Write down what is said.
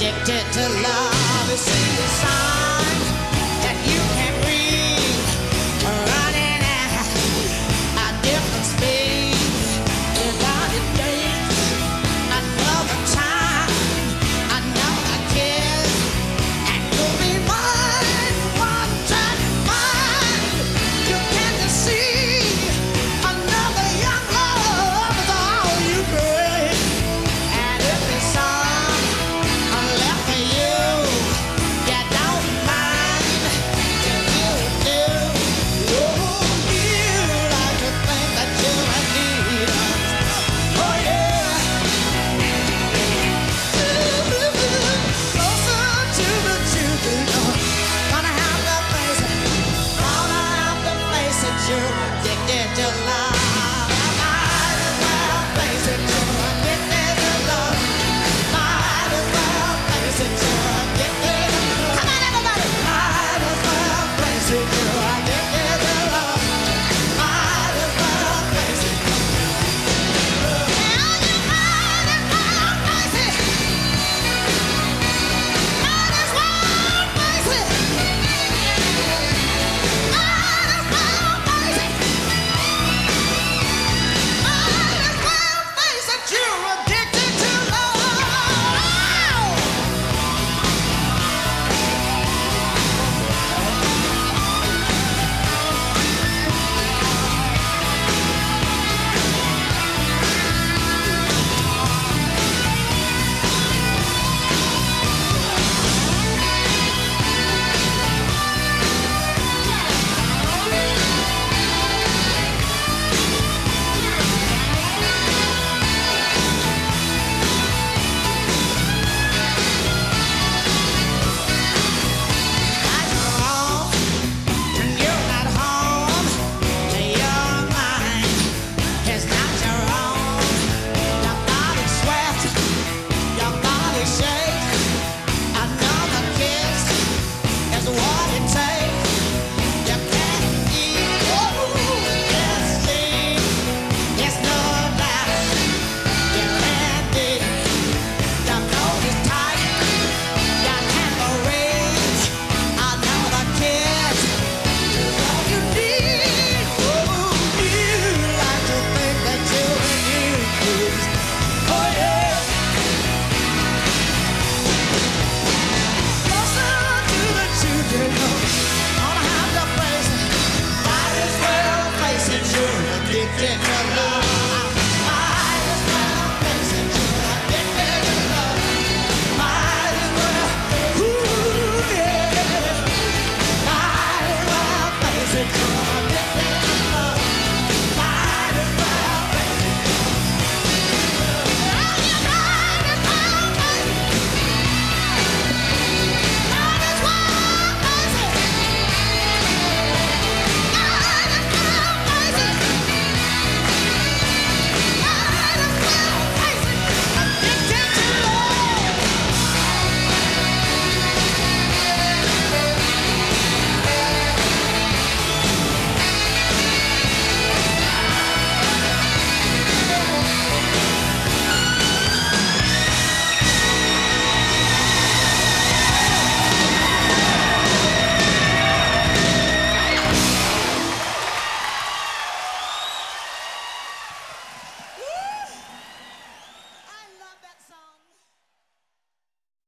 addicted to love. It's a sign that you can breathe, running at a different speed. Without a date, another time, another kiss, and you'll be mine, one touch mine. You can't deceive. Another young love is all you bring. And if it's some left for you, you don't mind. You do. Oh, you like to think that you need us. Oh yeah. Closer to the truth, you know. Gonna have to face it. Gonna have to face it. You're addicted to love. Might as well face it. You're addicted to love. Might as well face it. You're addicted to love. Come on, everybody. Might as well face it. You're addicted to love. Might as well face it. Now you might as well face it. Might as well face it. Might as well face it. Might as well face it. You're addicted to love. Addicted to